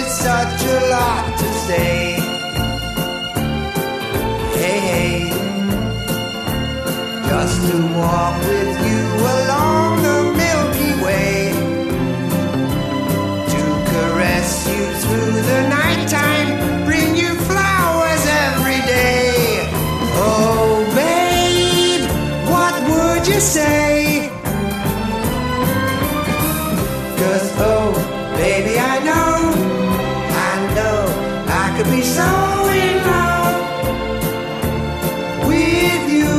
it's such a lot to say. Hey, hey, just to walk with you along the Milky Way, to caress you through the nighttime, bring you flowers every day. Oh, babe, what would you say? 'Cause, oh, baby, I know I could be so in love with you.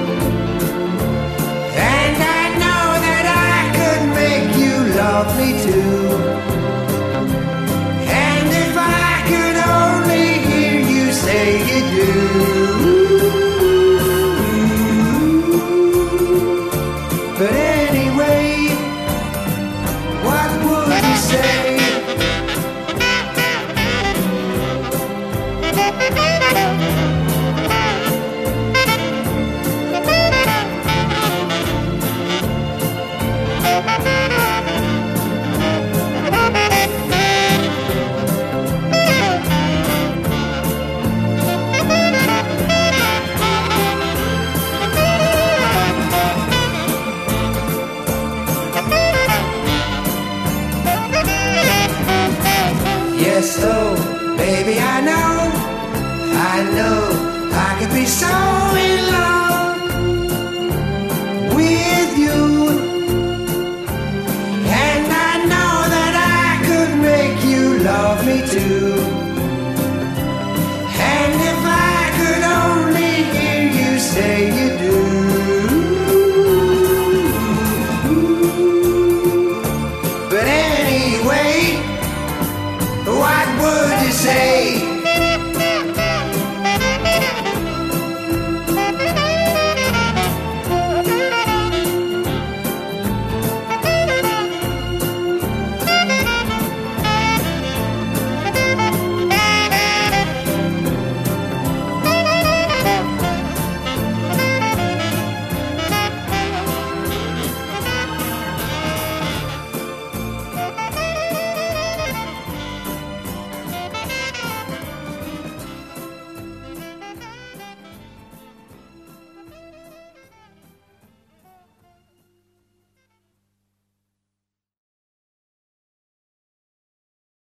And I know that I could make you love me too. And if I could only hear you say you do. But anyway, what would you say? Yes, oh, baby, I know I could be so in love with you. And I know that I could make you love me too.